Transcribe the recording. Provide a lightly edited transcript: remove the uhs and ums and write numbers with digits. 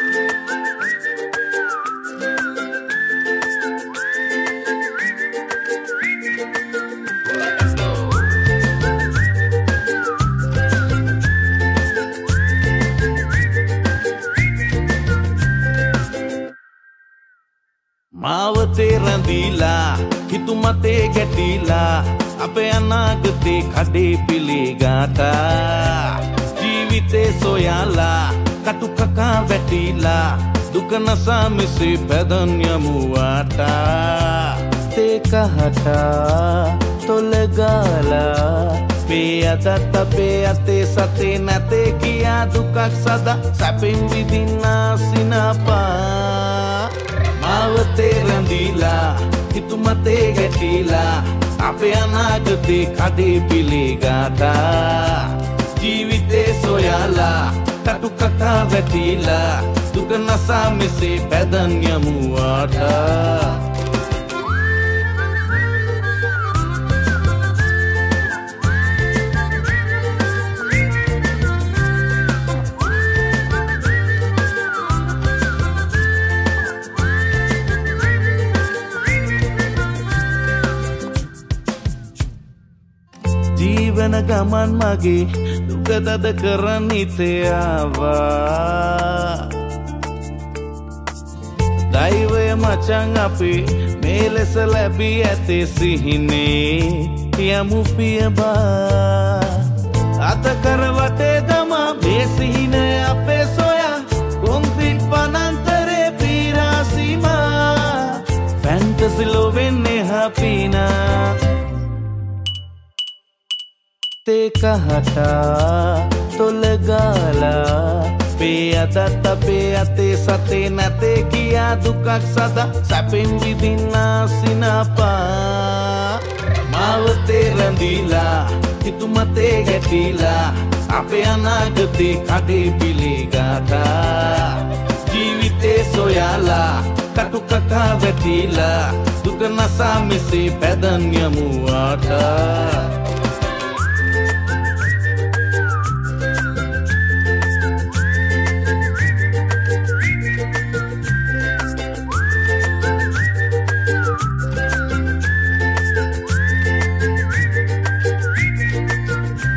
මාවතේ රැඳීලා හිතුමතේ ගැටිලා අපේ අනාගතේ කඩේ පිළි ගාථා ජීවිතේ සොයාලා කටු කකා වැටිලා දුක නසා මිසි පැදන් යමු වාටා තේ කහටා තොල ගාලා මේ අතත් අපේ අතේ සතේ නැතේ කියා දුකක් සදා සැපෙන් විඳින්නා සිනපා මාවතේ රැඳීලා හිතුමතේ ගැටිලා අපේ අනාගතේ කඩේ පිළි ගාථා ජීවිතේ සොයාලා කටු කකා වැටිලා දුක නසා මිසි පැදන් යමු වාටා ජීවන ගමන් මගේ දුක දද කරන්න හිතේ ආවා දෛවය මචං අපි මේ ලෙස ලැබී ඇති සිහිනේ යමු පියබා අත කර වටේ දමා මේ සිහිනය අපේ සොයා කොන්ක්‍රීට් වනාන්තරේ පීරාසීමා ෆැන්ටසි ලෝවෙන්නේ හපිනා තේ කහටා තොල ගාලා මේ අතත් අපේ අතේ සතේ නැතේ කියා දුකක් සදා සැපෙන් විඳින්නා සිනපා මාවතේ රැඳීලා හිතුමතේ ගැටිලා අපේ අනාගතේ කඩේ පිළි ගාථා ජීවිතේ සොයාලා කටු කකා වැටිලා දුක නසා මිසි පැදන් යමු වාටා